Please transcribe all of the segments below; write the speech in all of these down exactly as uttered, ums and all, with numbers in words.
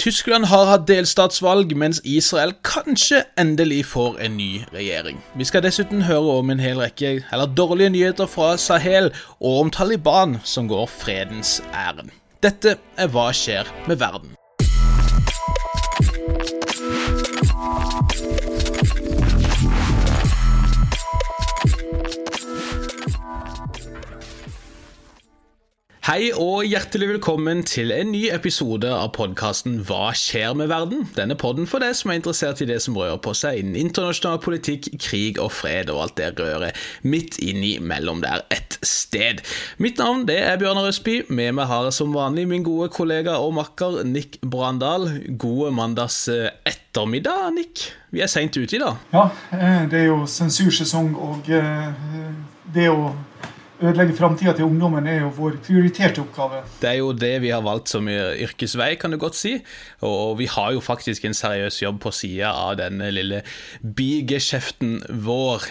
Tyskland har hatt delstatsvalg, mens Israel kanskje endelig får en ny regjering. Vi skal dessuten høre om en hel rekke, eller dårlige nyheter fra Sahel, og om Taliban som går fredens ærend. Dette er Hva skjer med verden? Hei og hjertelig velkommen til en ny episode av podcasten Hva skjer med verden? Denne podden for deg som er interessert i det som rører på seg innen internasjonal politikk, krig og fred og alt det rører midt inni mellom der et sted. Mitt navn det er Bjørnar Østby, med meg har som vanlig min gode kollega og makker Nick Brandal. Gode mandags ettermiddag, Nick. Vi er sent ute i dag. Ja, det er jo sensursesong, og det å ødelegge fremtiden til ungdommen er jo vår prioriterte oppgave. Det er jo det vi har valgt som yrkesvei, kan du godt si. Og vi har jo faktisk en seriøs jobb på siden av denne lille bigeskjeften vår.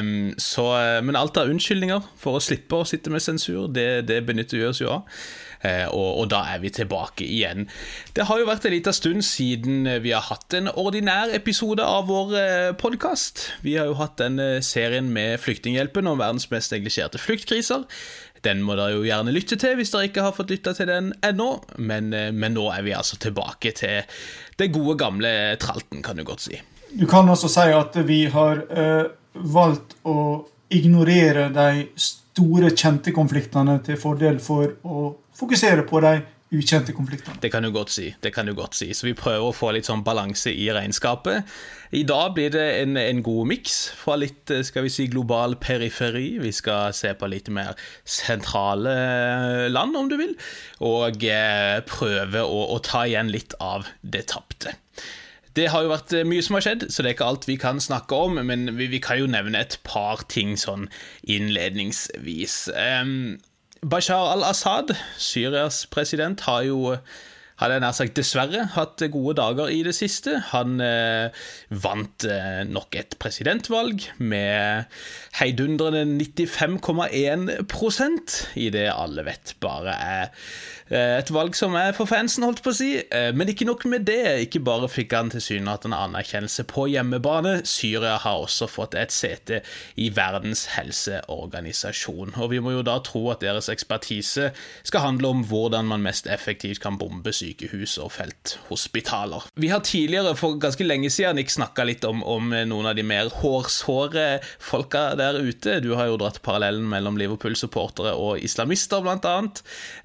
Så, men alt er unnskyldninger for å slippe å sitte med sensur. Det, det benytter vi oss jo av. Og, og da er vi tilbake igjen. Det har jo vært en liten stund siden vi har hatt en ordinær episode av vår podcast. Vi har jo hatt den serien med Flyktninghjelpen om verdens mest neglisjerte flyktkriser. Den må dere jo gjerne lytte til hvis dere ikke har fått lyttet til den ennå, men, men nå er vi altså tilbake til det gode gamle tralten, kan du godt si. Du kan også si at vi har uh, valgt å ignorere de store kjente konfliktene til fordel for å fokusere på de ukjente konfliktene. Det kan du godt si, det kan du godt si. Så vi prøver å få litt sånn balanse i regnskapet. I dag blir det en, en god mix fra litt, skal vi si, global periferi. Vi skal se på litt mer sentrale land, om du vil, og eh, prøve å, å ta igjen litt av det tappte. Det har jo vært mye som har skjedd, så det er ikke alt vi kan snakke om, men vi, vi kan jo nevne et par ting sånn innledningsvis. Um, Bashar al-Assad, Syrias president, har jo, hadde jeg nær sagt dessverre, hatt gode dager i det siste. Han eh, vant eh, nok et presidentvalg med heidundrende nittifem komma en prosent, i det alle vet bare er eh, et valg som er for fansen, holdt på å si. Eh, men ikke nok med det, ikke bare fikk han til synelatende anerkjennelse på hjemmebane. Syria har også fått et sete i Verdens helseorganisasjon, og vi må jo da tro at deres ekspertise skal handle om hvordan man mest effektivt kan bombe sykehus og felthospitaler. Vi har tidligere, for ganske lenge siden, ikke snakket litt om, om noen av de mer hårsåre folka der ute. Du har jo dratt parallellen mellom Liverpool-supportere og islamister, blant annet.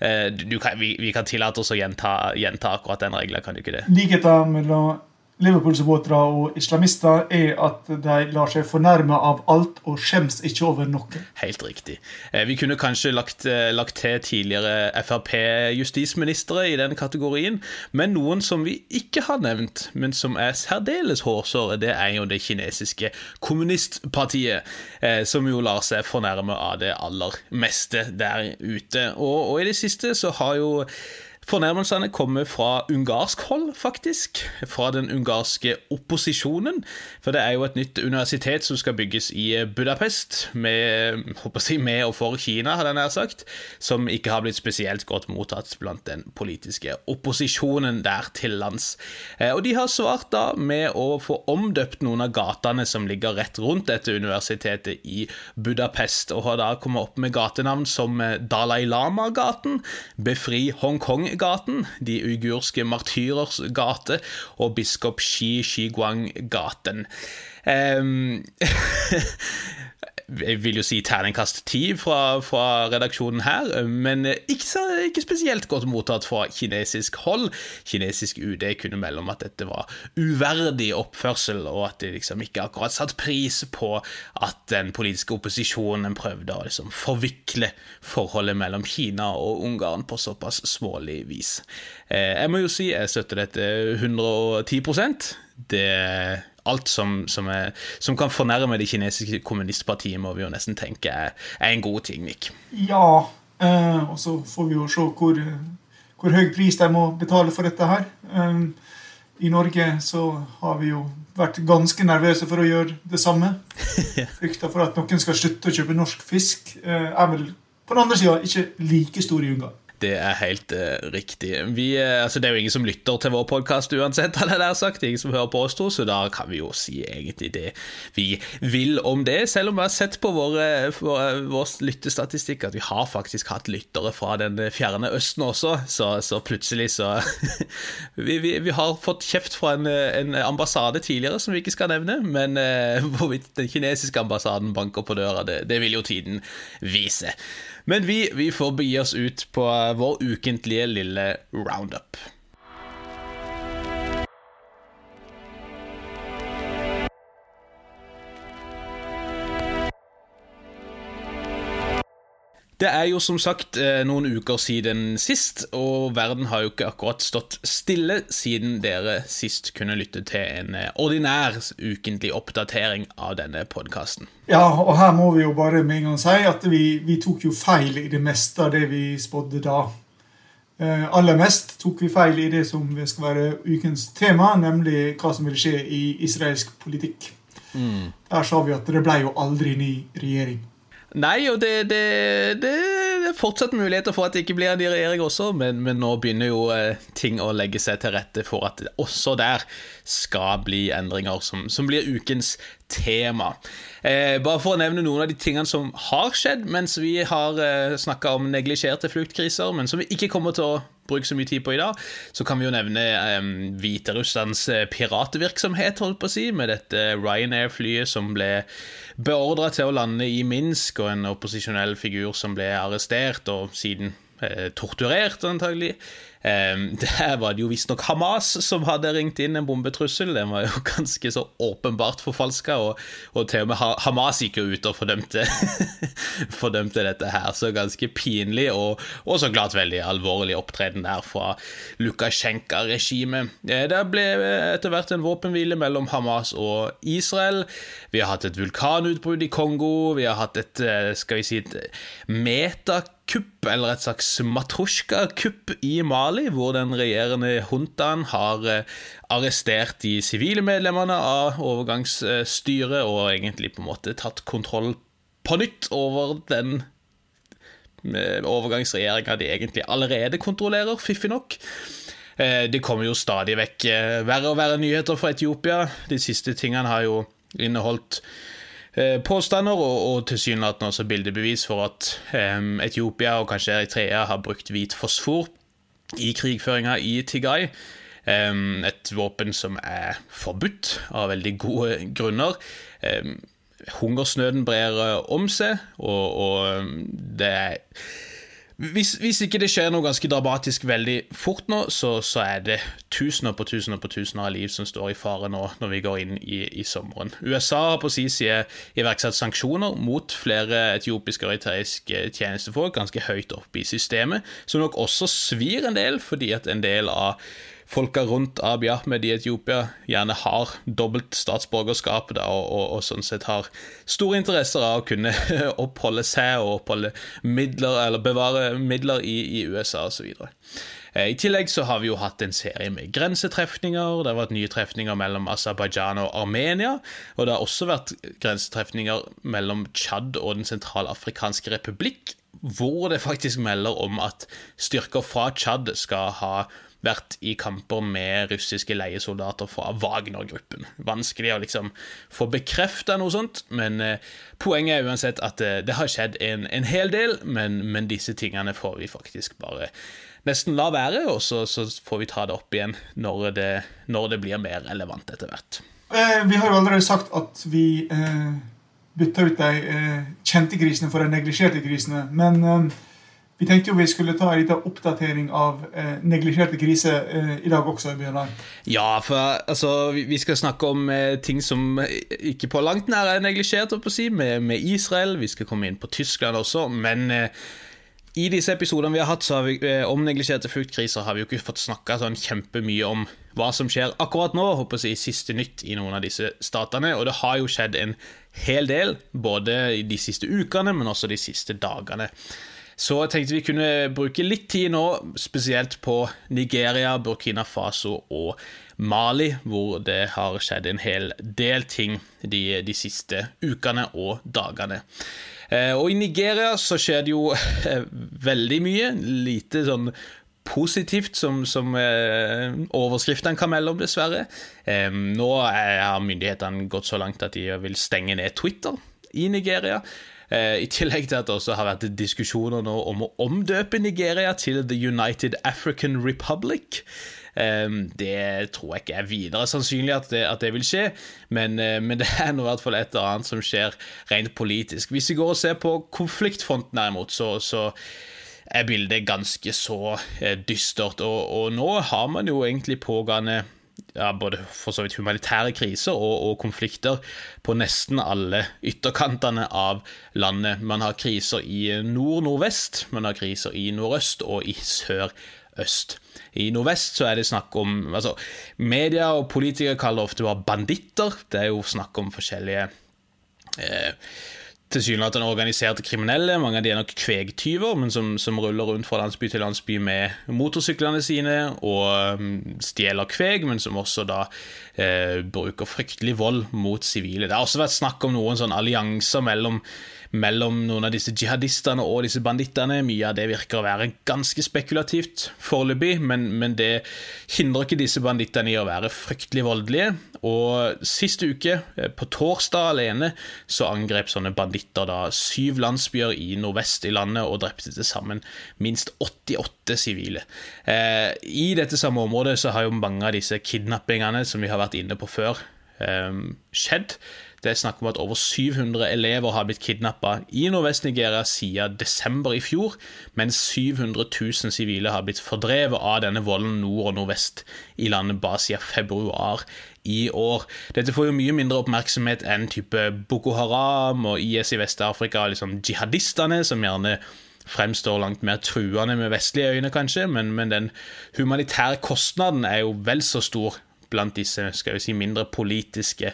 Du kan, vi, vi kan tillate oss å gjenta, gjenta akkurat den reglen, kan du ikke det? Likheten mellom Liverpool-supportere og islamister er at de lar seg fornærme av alt og skjems ikke over noe. Helt riktig. Vi kunne kanskje lagt, lagt til tidligere F R P-justisministere i den kategorien, men noen som vi ikke har nevnt, men som er særdeles hårsåre, det er jo det kinesiske kommunistpartiet, som jo lar seg fornærme av det aller meste der ute. Og, og i det siste så har jo fornærmelsene kommer fra ungarsk hold, faktisk, fra den ungarske opposisjonen, for det er jo et nytt universitet som skal bygges i Budapest, med, håper jeg si, med og for Kina, hadde jeg nær sagt, som ikke har blitt spesielt godt mottatt blant den politiske opposisjonen der til lands. Og de har svart da med å få omdøpt noen av gatene som ligger rett rundt dette universitetet i Budapest, og har da kommet opp med gatenavn som Dalai Lama-gaten, Befri Hongkong-gaten, de uigurske martyrers gate og biskop Xi Shiguang-gaten. Um, jeg vil jo si terningkast ti fra, fra redaksjonen her, men ikke, så, ikke spesielt godt mottatt fra kinesisk hold. Kinesisk U D kunne melde om at dette var uverdig oppførsel, og at de liksom ikke akkurat satt pris på at den politiske opposisjonen prøvde å liksom forvikle forholdet mellom Kina og Ungarn på såpass smålig vis. Jeg må jo si, jeg støtter dette hundre og ti prosent. Det alt som, som, er, som kan fornærme det kinesiske kommunistpartiet, må vi jo nesten tenke er, er en god ting, Nick. Ja, eh, og så får vi jo se hvor, hvor høy pris de må betale for dette her. Eh, I Norge så har vi jo vært ganske nervøse for å gjøre det samme. Frykta for at noen skal slutte å kjøpe norsk fisk, eh, er vel på den andre siden ikke like stor i Ungarn. Det er helt uh, riktig. Vi, uh, altså det er jo ingen som lytter til vår podcast uansett, hadde jeg der sagt. Ingen som hører på oss to, så da kan vi jo si egentlig det vi vil om det. Selv om vi har sett på våre, vår, vår lyttestatistikk at vi har faktisk hatt lyttere fra den fjerne østen også, så, så plutselig så vi, vi, vi har fått kjeft fra en, en ambassade tidligere som vi ikke skal nevne, men uh, hvorvidt den kinesiske ambassaden banker på døra, det, det vil jo tiden vise. Men vi, vi får begi oss ut på vår ukentlige lille roundup. Det er jo som sagt noen uker siden sist, og verden har jo ikke akkurat stått stille siden dere sist kunne lytte til en ordinær ukentlig oppdatering av denne podcasten. Ja, og her må vi jo bare med en gang si at vi, vi tok jo feil i det meste av det vi spådde da. Eh, aller mest tok vi feil i det som skal være ukens tema, nemlig hva som vil skje i israelsk politikk. Mm. Der sa vi at det ble jo aldri ny regjering. Nei, og det, det, det, det er fortsatt muligheter for at det ikke blir en ny regjering også, men, men nå begynner jo eh, ting å legge seg til rette for at det også der skal bli endringer som, som blir ukens tema. Eh, bare for å nevne noen av de tingene som har skjedd, mens vi har eh, snakket om neglisjerte fluktkriser, men som vi ikke kommer til å bruke så mye tid på i dag, så kan vi jo nevne um, Hviterusslands piratvirksomhet, holdt på å si, med dette Ryanair-flyet som ble beordret til å lande i Minsk, og en opposisjonell figur som ble arrestert og siden eh, torturert antagelig. Um, der var det jo visst nok Hamas som hadde ringt inn en bombetrussel. Den var jo ganske så åpenbart forfalsket, og, og til og med Hamas gikk jo ut og fordømte, fordømte dette her, så ganske pinlig, og, og så klart veldig alvorlig opptreden der fra Lukasjenko-regimet. Det ble etter hvert en våpenhvile mellom Hamas og Israel. Vi har hatt et vulkanutbrudd i Kongo, vi har hatt et, skal vi si, et metakupp, eller et slags matrosjka-kupp i Mali, hvor den regjerende juntaen har arrestert de sivile medlemmene av overgangsstyret og egentlig på en måte tatt kontroll på nytt over den overgangsregjeringen de egentlig allerede kontrollerer, fiffig nok. Det kommer jo stadig vekk verre og verre nyheter fra Etiopia. De siste tingene har jo inneholdt påstander og, og tilsynelatende også bildebevis for at um, Etiopia og kanskje Eritrea har brukt hvit fosfor i krigføringa i Tigray, um, et våpen som er forbudt av veldig gode grunner. Um, hungersnøden brer om seg, og, og det er Hvis, hvis ikke det skjer noe ganske dramatisk veldig fort nå, så, så er det tusener på tusener på tusener av liv som står i fare nå når vi går inn i, i sommeren. U S A har på sin side iverksatt sanksjoner mot flere etiopiske og eritreiske tjenestefolk ganske høyt opp i systemet, som nok også svir en del, fordi at en del av folka rundt Abiy Ahmed i Etiopia gjerne har dobbelt statsborgerskap da, og, og, og sånn sett har store interesser av å kunne oppholde seg og oppholde midler, eller bevare midler i, i U S A og så videre. I tillegg så har vi jo hatt en serie med grensetrefninger, det har vært nye trefninger mellom Aserbajdsjan og Armenia, og det har også vært grensetrefninger mellom Tsjad og den sentralafrikanske republikk, hvor det faktisk melder om at styrker fra Tsjad skal ha vært i kamper med russiske leiesoldater fra Wagner-gruppen. Vanskelig å liksom få bekreftet noe sånt, men eh, poenget er uansett at eh, det har skjedd en, en hel del, men, men disse tingene får vi faktisk bare nesten la være, og så, så får vi ta det opp igjen når det, når det blir mer relevant etter hvert. Eh, vi har jo allerede sagt at vi eh, bytter ut de eh, kjente grisene for de neglisjerte grisene, men eh, vi tenkte jo vi skulle ta en liten oppdatering av eh, neglisjerte griser eh, i dag også, Bjørnar. Ja, for altså, vi, vi skal snakke om eh, ting som ikke på langt nær er neglisjert, å si, med, med Israel. Vi skal komme inn på Tyskland også, men eh, i disse episodene vi har hatt så har vi, eh, om neglisjerte fluktkriser har vi jo ikke fått snakket sånn kjempemye om hva som skjer akkurat nå, håper jeg, siste nytt i noen av disse statene, og det har jo skjedd en hel del, både i de siste ukene, men også de siste dagene. Så jeg tenkte vi kunne bruke litt tid nå, spesielt på Nigeria, Burkina Faso og Mali, hvor det har skjedd en hel del ting de, de siste ukene og dagene. Eh, og i Nigeria så skjer det jo eh, veldig mye, lite sånn positivt som, som eh, overskriftene kan melde om dessverre. Eh, nå har myndighetene gått så langt at de vil stenge ned Twitter i Nigeria. I tillegg til at det også har vært diskusjoner nå om å omdøpe Nigeria til The United African Republic. Det tror jeg ikke er videre sannsynlig at det, at det vil skje, men, men det er nå i hvert fall et eller annet som skjer rent politisk. Hvis vi går og ser på konfliktfronten derimot, så, så er bildet ganske så dystert, og, og nå har man jo egentlig pågående ja, både for så vidt humanitære kriser og, og konflikter på nesten alle ytterkantene av landet. Man har kriser i nord-nordvest, man har kriser i nordøst og i sør-øst. I nordvest så er det snakk om, altså, media og politikere kaller det ofte bare banditter. Det er jo snakk om forskjellige eh, tilsynelatende organiserte kriminelle. Mange av de er nok kvegtyver, men som, som ruller rundt fra landsby til landsby med motorsyklene sine og um, stjeler kveg, men som også da eh, bruker fryktelig vold mot sivile. Det har også vært snakk om noen sånn allianser mellom mellom noen av disse jihadistene og disse bandittene. Mye av det virker å være ganske spekulativt foreløpig, men, men det hindrer ikke disse bandittene i å være fryktelig voldelige. Og siste uke, på torsdag alene, så angrep sånne banditter da syv landsbyer i nordvest i landet og drepte til sammen minst åttiåtte sivile. Eh, I dette samme området så har jo mange av disse kidnappingene som vi har vært inne på før eh, skjedd. Det er snakk om at over syv hundre elever har blitt kidnappet i Nordvest-Nigeria siden desember i fjor, mens syv hundre tusen sivile har blitt fordrevet av denne volden nord og nordvest i landet bare siden februar i år. Dette får jo mye mindre oppmerksomhet enn type Boko Haram og I S i Vest-Afrika, liksom jihadistene som gjerne fremstår langt mer truende med vestlige øyne kanskje, men, men den humanitære kostnaden er jo vel så stor blant disse, skal vi si, mindre politiske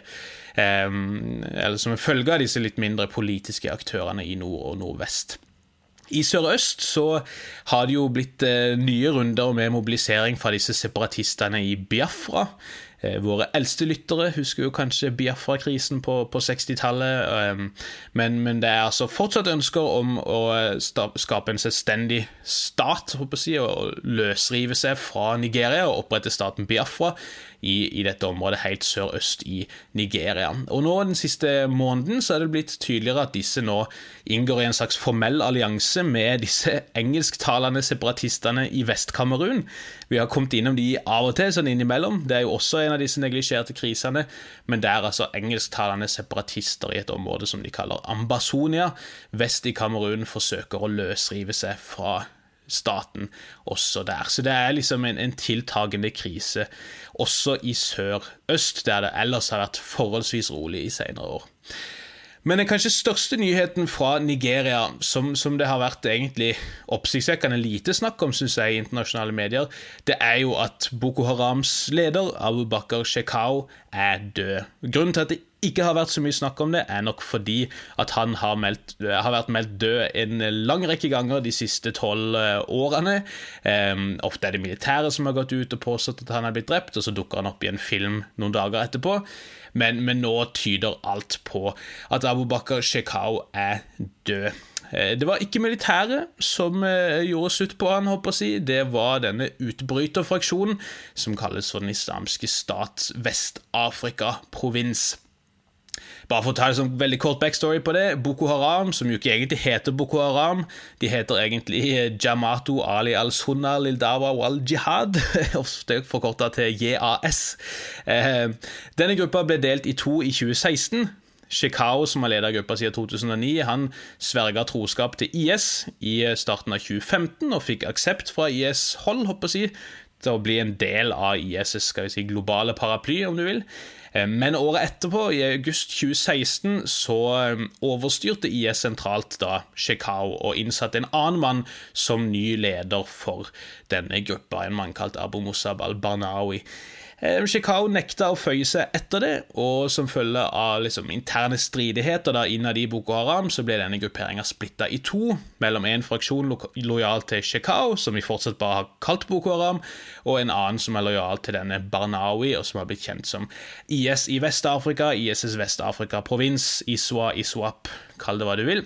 Um, eller som en følge av disse litt mindre politiske aktørene i nord og nordvest. I sørøst så har det jo blitt uh, nye runder med mobilisering fra disse separatistene i Biafra. Uh, våre eldste lyttere husker jo kanskje Biafra-krisen på, på sekstitallet, um, men, men det er altså fortsatt ønsker om å sta- skape en selvstendig stat, håper jeg, og løsrive seg fra Nigeria og opprette staten Biafra I, i dette området helt sørøst i Nigeria. Og nå den siste måneden så er det blitt tydeligere at disse nå inngår i en slags formell allianse med disse engelsktalende separatistene i Vest-Kamerun. Vi har kommet innom de av og til sånn innimellom. Det er jo også en av disse neglisjerte krisene, men det er altså engelsktalende separatister i et område som de kaller Ambazonia. Vest i Kamerun forsøker å løsrive seg fra staten også der. Så det er liksom en, en tiltagende krise også i sør-øst, der det ellers har vært forholdsvis rolig i senere år. Men den kanskje største nyheten fra Nigeria, som, som det har vært egentlig oppsiktsvekkende lite snakk om, synes jeg, i internasjonale medier, det er jo at Boko Harams leder, Abu Bakr Shekau, er død. Grunnen til at det ikke har vært så mye snakk om det, er nok fordi at han har, meldt, har vært meldt død en lang rekke ganger de siste tolv årene. Um, ofte er det militære som har gått ut og påstått at han har blitt drept, og så dukker han opp i en film noen dager etterpå. Men, men nå tyder alt på at Abu Bakr Shekau er død. Det var ikke militæret som gjorde slutt på han, håper jeg å si. Det var denne utbryterfraksjonen som kalles for den islamske stats Vest-Afrika-provins. Bare for å ta det som veldig kort backstory på det, Boko Haram, som jo ikke egentlig heter Boko Haram, de heter egentlig Jamatu Ali al-Sunna lil-Dawa wal-Jihad, ofte forkortet til J A S. Denne gruppa ble delt i to i tjue seksten. Shekau, som har ledet gruppa siden to tusen og ni, han sverget troskap til I S i starten av tjue femten og fikk aksept fra I S-hold, håper jeg å si, til å bli en del av I S' skal vi si, globale paraply, om du vil. Men året etterpå, i august tjue seksten, så overstyrte I S sentralt da Shekau og innsatte en annen mann som ny leder for denne gruppa, en mann kalt Abu Musab al-Barnawi. Shekau nekta å føye seg etter det, og som følge av liksom, interne stridigheter da, innad i Boko Haram, så ble denne grupperingen splittet i to, mellom en fraksjon lo- lojal til Shekau, som vi fortsatt bare har kalt Boko Haram, og en annen som er lojal til denne Barnawi, og som har blitt kjent som I S i Vest-Afrika, ISs Vest-Afrika-provins, ISWA, ISWAP, kall det hva du vil.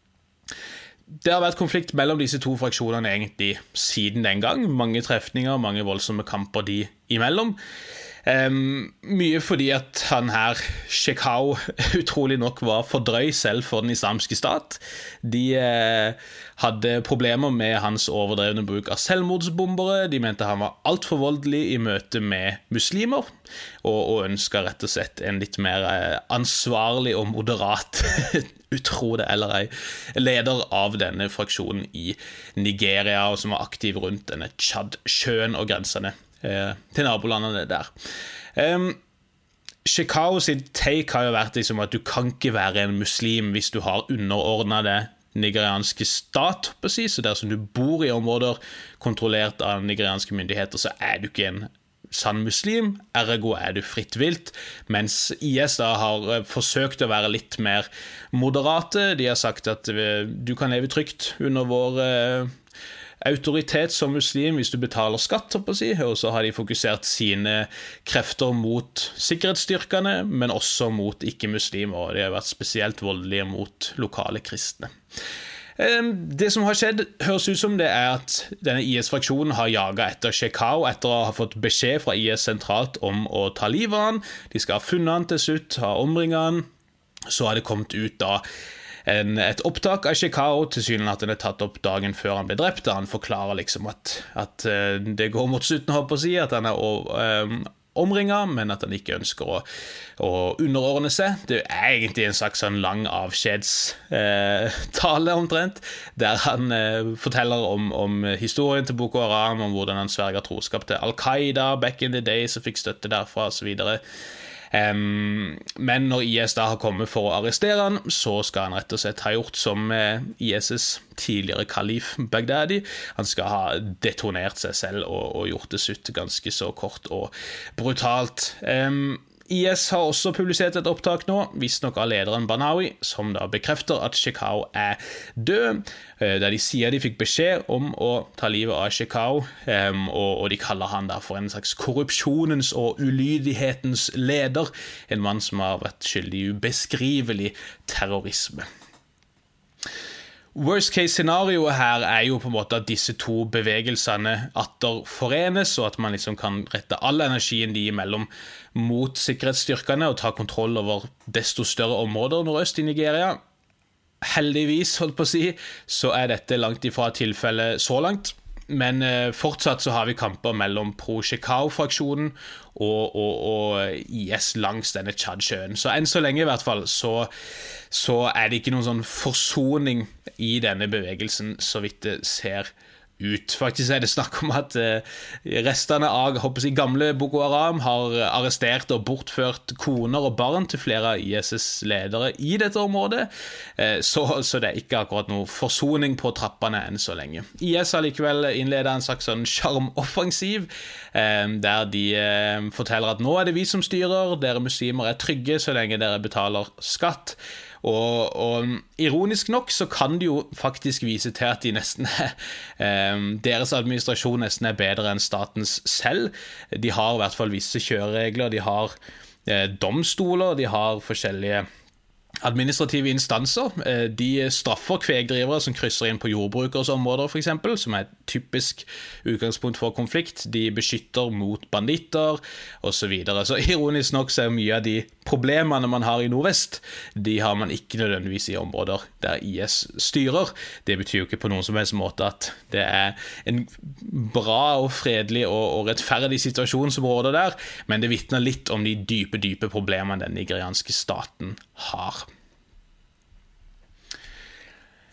Det har vært konflikt mellom disse to fraksjonene egentlig siden den gang. Mange trefninger, mange voldsomme kamper de imellom. Um, mye fordi at han her, Shekau, utrolig nok var for drøy selv for den islamske stat. De eh, hadde problemer med hans overdrevne bruk av selvmordsbombere. De mente han var alt for voldelig i møte med muslimer, og, og ønsket rett og slett en litt mer eh, ansvarlig og moderat utro det eller ei, leder av denne fraksjonen i Nigeria, og som var aktiv rundt denne Tchad-sjøen og grensene eh, til nabolandene der. Um, Shekau sin take har jo vært liksom at du kan ikke være en muslim hvis du har underordnet det nigerianske stat, på si, så dersom du bor i områder kontrollert av nigerianske myndigheter, så er du ikke en sann muslim, ergo er du fritt vilt, mens I S da har forsøkt å være litt mer moderate. De har sagt at du kan leve trygt under vår eh, autoritet som muslim hvis du betaler skatt, på å si, og så har de fokusert sine krefter mot sikkerhetsstyrkene, men også mot ikke-muslimer, og de har vært spesielt voldelige mot lokale kristne. Det som har skjedd høres ut som det er at denne I S-fraksjonen har jaget etter Shekau etter å ha fått beskjed fra I S sentralt om å ta livet av han. De skal ha funnet han til slutt, ha omringet han. Så har det kommet ut da en, et opptak av Shekau, til synen at den er tatt opp dagen før han ble drept. Han forklarer liksom at, at det går mot slutten, håper å si, at han er um, omringet, men at han ikke ønsker å, å underordne seg. Det er egentlig en slags sånn lang avskjedstale eh, omtrent, der han eh, forteller om, om historien til Boko Haram, om hvordan han sverget troskap til Al-Qaida back in the days og fikk støtte derfra og så videre. Um, men når I S da har kommet for å arrestere han, så skal han rett og slett ha gjort som uh, I S's tidligere kalif Baghdadi. Han skal ha detonert seg selv og, og gjort det slutt ganske så kort og brutalt. Um, I S har også publisert et opptak nå, visst nok av lederen Barnawi, som da bekrefter at Shekau er død, der de sier de fikk beskjed om å ta livet av Shekau, um, og, og de kaller han da for en slags korrupsjonens og ulydighetens leder, en mann som har vært skyldig i ubeskrivelig terrorisme. Worst case scenario her er jo på en måte at disse to bevegelsene atter forenes, og at man liksom kan rette all energien de imellom mot sikkerhetsstyrkene og ta kontroll over desto større områder nordøst i Nigeria. Heldigvis, holdt på å si, så er dette langt ifra tilfellet så langt. Men eh, fortsatt så har vi kamper mellom pro-Shekau-fraksjonen og, og, og I S langs denne Tchad-sjøen. Så enn så lenge i hvert fall, så, så er det ikke noen sånn forsoning i denne bevegelsen, så vidt det ser ut. Faktisk er det snakk om at eh, restene av håper jeg, gamle Boko Haram har arrestert og bortført koner og barn til flere av I S's ledere i dette området, eh, så, så det er ikke akkurat noe forsoning på trappene enn så lenge. I S har likevel innledet en slags sånn sjarmoffensiv, eh, der de eh, forteller at nå er det vi som styrer, dere muslimer er trygge så lenge dere betaler skatt. Og, og ironisk nok så kan de jo faktisk vise til at de nesten er, eh, deres administrasjon nesten er bedre enn statens selv. De har i hvert fall visse kjøreregler, de har eh, domstoler, de har forskjellige administrative instanser. De straffer kvegdrivere som krysser inn på jordbrukers områder for eksempel, som er et typisk utgangspunkt for konflikt. De beskytter mot banditter og så videre. Så ironisk nok så er mye av de problemene man har i nordvest, de har man ikke nødvendigvis i områder der I S styrer. Det betyr jo ikke på noen som helst måte at det er en bra og fredelig og, og rettferdig situasjon som råder der, men det vitner litt om de dype, dype problemene den nigerianske staten har.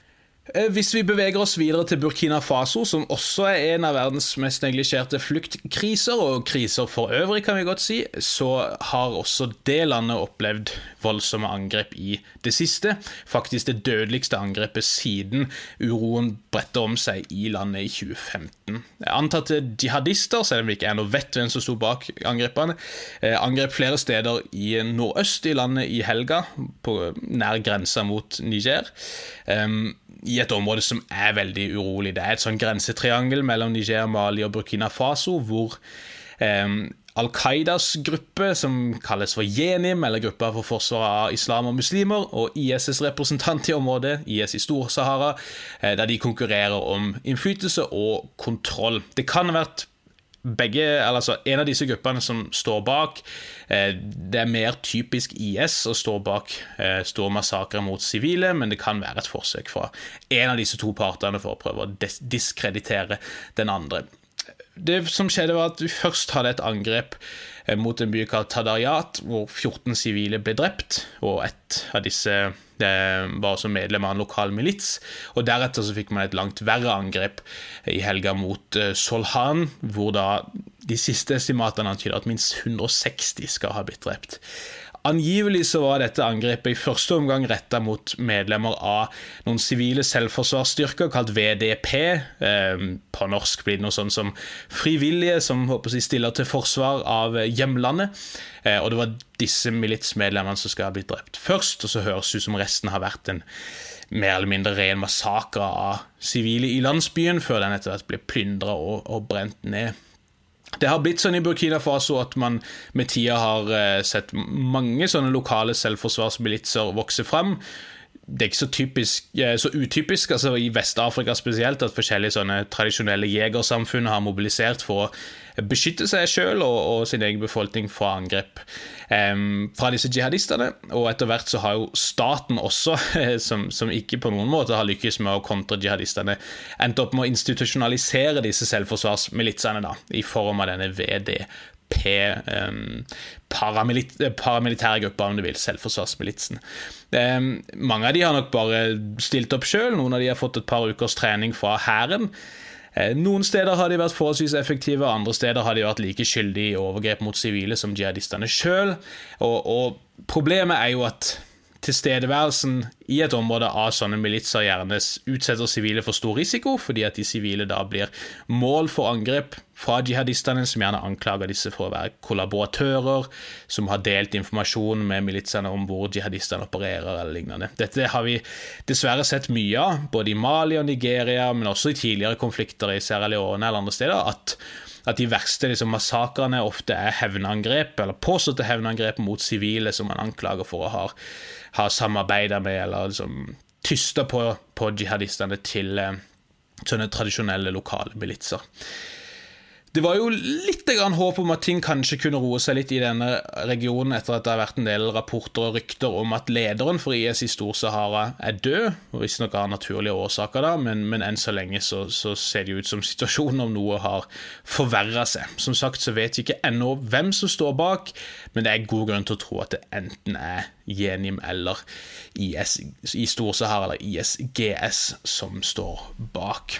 Hvis vi beveger oss videre til Burkina Faso, som også er en av verdens mest neglisjerte fluktkriser, og kriser for øvrig kan vi godt si, så har også det landet opplevd voldsomme angrep i det siste. Faktisk det dødeligste angrepet siden uroen brettet om seg i landet i tjue femten. Antatte jihadister, selv om vi ikke ennå vet hvem som stod bak angrepene, angrep flere steder i nordøst i landet i helga, på nær grensen mot Niger. Um, i et område som er veldig urolig. Det er et sånn grensetriangel mellom Niger, Mali og Burkina Faso, hvor eh, Al-Qaidas gruppe, som kalles for Jenim, eller gruppa for forsvar av islam og muslimer, og I S's representant i området, I S i Stor-Sahara, eh, der de konkurrerer om innflytelse og kontroll. Det kan ha vært begge, altså en av disse gruppene som står bak, eh, det er mer typisk I S å stå bak eh, store massakrer mot sivile, men det kan være et forsøk fra en av disse to partene for å prøve å dis- diskreditere den andre. Det som skjedde var at vi først hadde et angrep eh, mot en by kalt Tadariyat, hvor fjorten sivile ble drept, og et av disse det var også medlem av en lokal milits, og deretter så fikk man et langt verre angrep i helga mot uh, Solhan, hvor da de siste estimatene antyder at minst hundre og seksti skal ha blitt drept. Angivelig så var dette angrepet i første omgang rettet mot medlemmer av noen sivile selvforsvarsstyrker kalt V D P. Eh, på norsk blir det noe sånn som frivillige som håper jeg, stiller til forsvar av hjemlandet. Eh, og det var disse militsmedlemmene som skal ha blitt drept først, og så høres det ut som resten har vært en mer eller mindre ren massakre av sivile i landsbyen, før den etter hvert ble plyndret og, og brent ned. Det har blitt sånn i Burkina Faso at man med tida har eh, sett mange sånne lokale selvforsvarsmilitser vokse frem. Det er ikke så, typisk, eh, så utypisk, altså i Vest-Afrika spesielt, at forskjellige sånne tradisjonelle jegersamfunn har mobilisert for å beskytte seg selv og, og sin egen befolkning fra angrep eh, fra disse jihadistene. Og etter hvert så har jo staten også, eh, som, som ikke på noen måte har lykkes med å kontre jihadistene, endt opp med å institusjonalisere disse selvforsvarsmilitsene da, i form av denne V D P, um, paramilit- paramilitære grupper, om du vil, selvforsvarsmilitsen. Um, mange av de har nok bare stilt opp selv, noen av de har fått et par ukers trening fra hæren. Uh, noen steder har de vært forholdsvis effektive, andre steder har de vært like skyldige i overgrep mot sivile som jihadistene selv, og, og problemet er jo at tilstedeværelsen i et område av sånne militser gjerne utsetter sivile for stor risiko, fordi at de sivile da blir mål for angrep fra jihadistene, som gjerne anklager disse for å være kollaboratører, som har delt informasjon med militsene om hvor jihadistene opererer eller lignende. Dette har vi dessverre sett mye av, både i Mali og Nigeria, men også i tidligere konflikter i Sierra Leone eller andre steder, at at de verste liksom, massakrene ofte er hevnangrep, eller påståtte hevnangrep mot sivile som man anklager for å ha, ha samarbeidet med, eller liksom, tyster på, på jihadistene til eh, sånne tradisjonelle lokale militser. Det var jo litt grann håp om at ting kanskje kunne roe seg litt i denne regionen etter at det har vært en del rapporter og rykter om at lederen for I S i Stor-Sahara er død, og hvis nok har naturlige årsaker da, men, men enn så lenge så, så ser det ut som situasjonen om noe har forverret seg. Som sagt så vet vi ikke ennå hvem som står bak, men det er god grunn til å tro at det enten er Jenim eller I S i Stor-Sahara eller I S G S som står bak.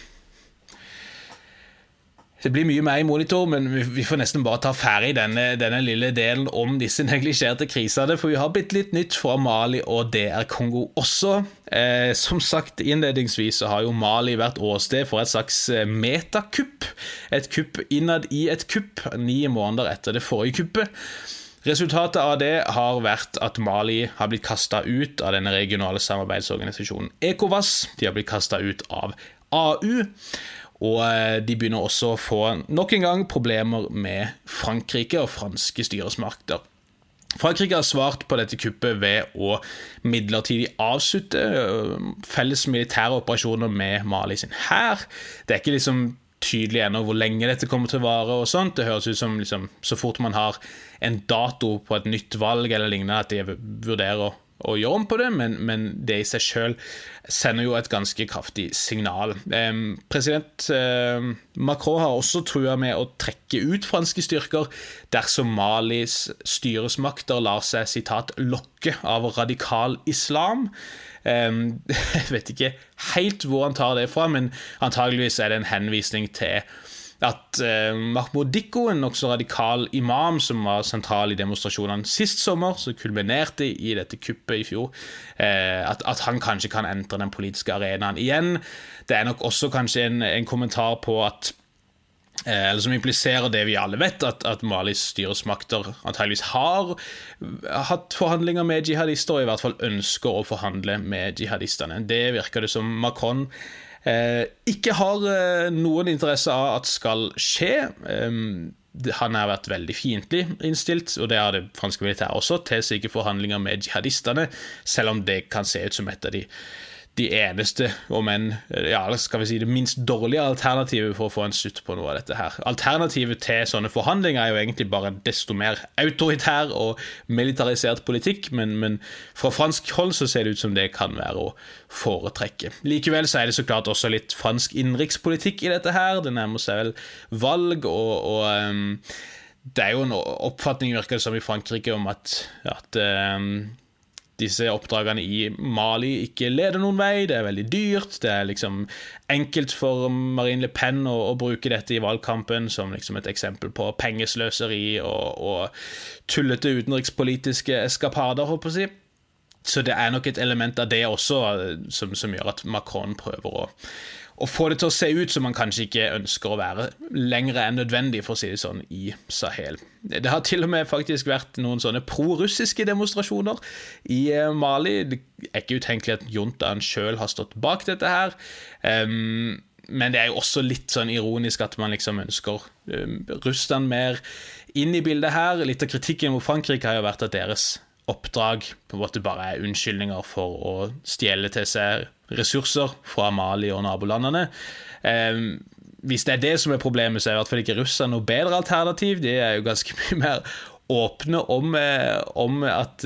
Det blir mye mer i monitor, men vi får nesten bare ta ferdig denne, denne lille delen om disse neglisjerte krisene, for vi har blitt litt nytt fra Mali og D R Kongo også. Eh, som sagt innledningsvis så har jo Mali vært åsted for et slags metakupp, et kupp innad i et kupp, ni måneder etter det forrige kuppet. Resultatet av det har vært at Mali har blitt kastet ut av denne regionale samarbeidsorganisasjonen ECOWAS, de har blitt kastet ut av A U, og de begynner også å få nok en gang problemer med Frankrike og franske styresmakter. Frankrike har svart på dette kuppet ved å midlertidig avslutte felles militære operasjoner med Mali sin hær. Det er ikke liksom tydelig ennå hvor lenge dette kommer til å vare og sånt. Det høres ut som liksom, så fort man har en dato på et nytt valg eller lignende, at de vurderer å å gjøre om på det, men, men det i seg selv sender jo et ganske kraftig signal. Eh, president eh, Macron har også truet med å trekke ut franske styrker dersom Malis styresmakter lar seg, sitat, lokke av radikal islam. Eh, jeg vet ikke helt hvor han tar det fra, men antageligvis er det en henvisning til at eh, Mahmoud Dicko, en nok så radikal imam som var sentral i demonstrasjonene sist sommer, så kulminerte i dette kuppet i fjor, eh, at, at han kanskje kan entre den politiske arenaen igjen. Det er nok også kanskje en, en kommentar på at eh, eller som impliserer det vi alle vet, at, at Malis styresmakter antageligvis har hatt forhandlinger med jihadister, og i hvert fall ønsker å forhandle med jihadistene. Det virker det som Macron Eh, ikke har eh, noen interesse av at skal skje. Eh, han har vært veldig fiendtlig innstilt, og det har det franske militæret også, til slike forhandlinger med jihadistene, selv om det kan se ut som et av de, de eneste, om en, ja, skal vi si det minst dårlige alternativet for å få en slutt på noe av dette her. Alternativet til sånne forhandlinger er jo egentlig bare desto mer autoritær og militarisert politikk, men, men fra fransk hold så ser det ut som det kan være å foretrekke. Likevel så er det så klart også litt fransk innenrikspolitikk i dette her. Det nærmer seg vel valg, og, og um, det er jo en oppfatning, virker det som i Frankrike, om at, at um, disse oppdragene i Mali ikke leder noen vei, det er veldig dyrt, det er liksom enkelt for Marine Le Pen å, å bruke dette i valgkampen som liksom et eksempel på pengesløseri og, og tullete utenrikspolitiske eskapader, håper jeg å si. Så det er nok et element av det også som, som gjør at Macron prøver å og få det til å se ut som man kanskje ikke ønsker å være lengre enn nødvendig, for å si det sånn, i Sahel. Det har til og med faktisk vært noen sånne pro-russiske demonstrasjoner i Mali. Det er ikke utenkelig at juntaen selv har stått bak dette her, um, men det er jo også litt sånn ironisk at man liksom ønsker um, Russland mer inn i bildet her. Litt av kritikken mot Frankrike har jo vært at deres oppdrag på en måte bare er unnskyldninger for å stjele til seg ressurser fra Mali og nabolandene. Eh, hvis det er det som er problemet, så er i hvert fall ikke Russland noe bedre alternativ. De er jo ganske mye mer åpne om, eh, om at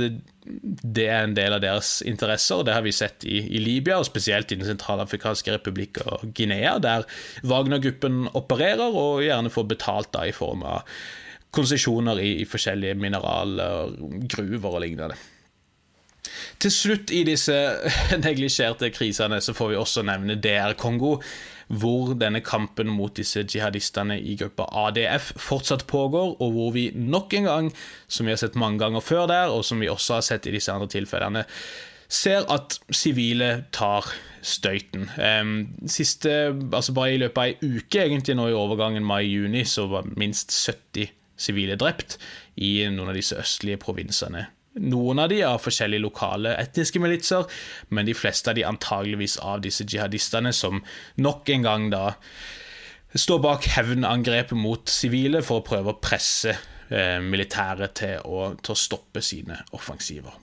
det er en del av deres interesser. Det har vi sett i, i Libya, og spesielt i den sentralafrikanske republikk og Guinea, der Wagner-gruppen opererer og gjerne får betalt da i form av konsesjoner i, i forskjellige mineraler, gruver og lignende. Til slutt i disse neglisjerte krisene så får vi også nevne D R Kongo, hvor denne kampen mot disse jihadistene i gruppa A D F fortsatt pågår, og hvor vi nok en gang, som vi har sett mange ganger før der, og som vi også har sett i disse andre tilfellene, ser at sivile tar støyten. Siste, altså bare i løpet av en uke, egentlig nå i overgangen mai-juni, så var minst sytti sivile drept i noen av disse østlige provinsene. Noen av de av forskjellige lokale etniske militser, men de fleste av de antageligvis av disse jihadistene som nok en gang da står bak hevnangrepet mot sivile for å prøve å presse eh, militæret til å, til å stoppe sine offensiver.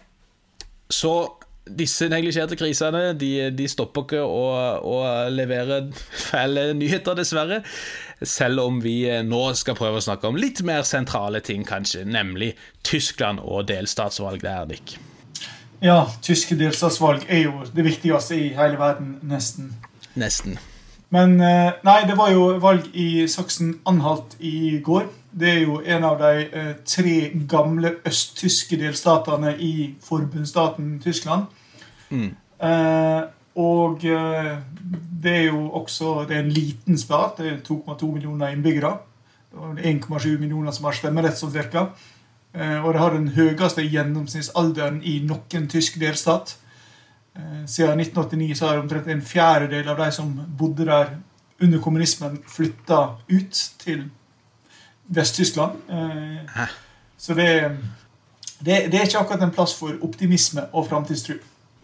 Så disse neglisjerte krisene, de, de stopper ikke å, å levere fæle nyheter dessverre, selv om vi nå skal prøve å snakke om litt mer sentrale ting kanskje, nemlig Tyskland og delstatsvalg der, Nick. Ja, tyske delstatsvalg er jo det viktigste i hele verden, nesten. Nesten. Men nei, det var jo valg i Sachsen-Anhalt i går. Det er jo en av de eh, tre gamle østtyske delstatene i forbundsstaten Tyskland. Mm. Eh, og eh, det er jo også det er en liten stat, det er to komma to millioner innbyggere. Det er en komma sju millioner som har stemmerett som cirka. Eh, og det har den høyeste gjennomsnittsalderen i noen tysk delstat. Eh, siden nitten åttini så har omtrent en fjerdedel av de som bodde der under kommunismen flyttet ut til Vest-Tyskland. Eh, så det, det, det er ikke akkurat en plass for optimisme og fremtidstro.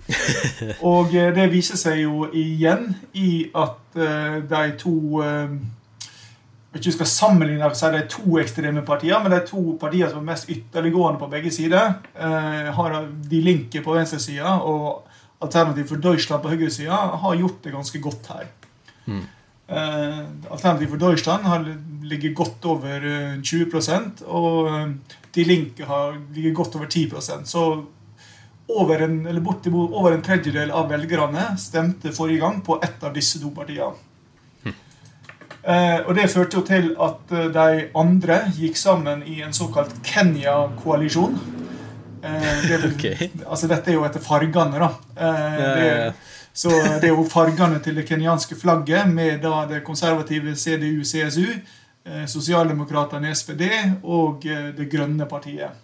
Og eh, det viser seg jo igjen i at eh, de to eh, jeg ikke skal sammenligne så er det to ekstreme partier, men de to partier som er mest ytterliggående på begge sider eh, har De Linke på venstre siden og Alternativ for Deutschland på høyre siden har gjort det ganske godt her. Mm. Eh, Alternativ for Deutschland har ligger godt over eh, tjue prosent, og eh, De Linke har ligger godt over ti prosent. Så over en, eller bortimot over en tredjedel av velgerne stemte forrige gang på ett av disse to partiene. Hm. Eh, og det førte jo til at de andre gikk sammen i en såkalt Kenya-koalisjon. Eh, det, okay. Altså dette er jo etter fargene da. Eh, ja, ja, ja. Det, så det er jo fargene til det kenyanske flagget med da det konservative C D U C S U, eh, Sosialdemokraterne S P D og eh, det grønne partiet.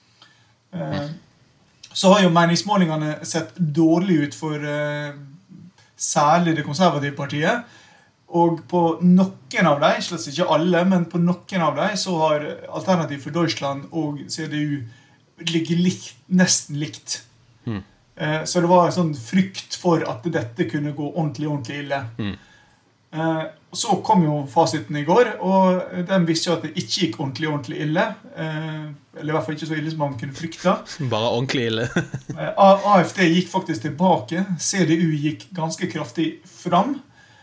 Eh, så har jo meningsmålingene sett dårlig ut for eh, særlig det konservative partiet, og på noen av dem, slett ikke alle, men på noen av dem så har Alternativ for Deutschland og C D U ligger likt, nesten likt. Hmm. Eh, så det var en sånn frykt for at dette kunne gå ordentlig, ordentlig ille. Hmm. Eh, og så kom jo fasiten i går, og den visste jo at det ikke gikk ordentlig, ordentlig ille. Eh, eller i hvert fall ikke så ille som man kunne frykte. Bare ordentlig ille. eh, A F D gikk faktisk tilbake. C D U gikk ganske kraftig fram.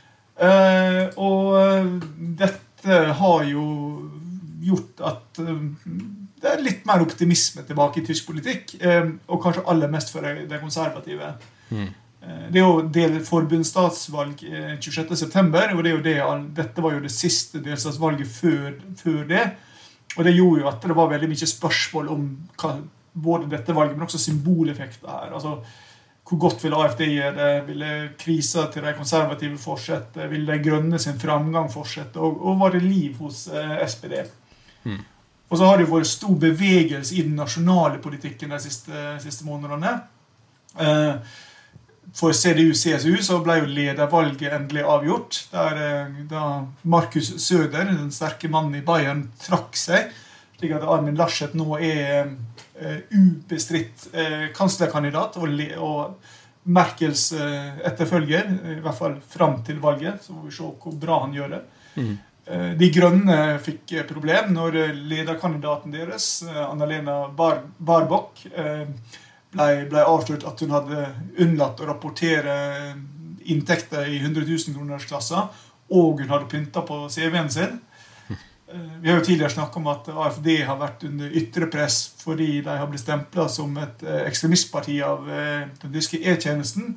Eh, og dette har jo gjort at eh, det er litt mer optimisme tilbake i tysk politikk, eh, og kanskje aller mest for det konservative. Mm. Eh, det er jo del forbundsstatsvalg eh, tjuesjette september, og det er jo det, dette var jo det siste delstatsvalget før, før det, og det gjorde jo at det var veldig mye spørsmål om hva, både dette valget, men også symboleffekter her. Altså, hvor godt vil A F D gjøre det? Ville krisa til de konservative fortsette? Ville de grønne sin framgang fortsette? Og, og var det liv hos eh, S P D? Mm. Og så har det jo vært stor bevegelse i den nasjonale politikken de siste, siste månedene. Eh, for C D U C S U så ble jo ledervalget endelig avgjort, der da Markus Söder, den sterke mannen i Bayern, trakk seg, slik at Armin Laschet nå er eh, ubestridt eh, kanslerkandidat og, og Merkels eh, etterfølger, i hvert fall frem til valget, så får vi se hvor bra han gjør det. Mm. De grønne fikk problem når lederkandidaten deres, Annalena Bar Barbock, ble, ble avslørt at hun hadde unnlatt å rapportere inntekter i hundre tusen kroners klassen, og hun hadde pyntet på C V-en sin. Vi har jo tidligere snakket om at A F D har vært under ytre press fordi de har blitt stemplet som et ekstremistparti av den tyske E-tjenesten,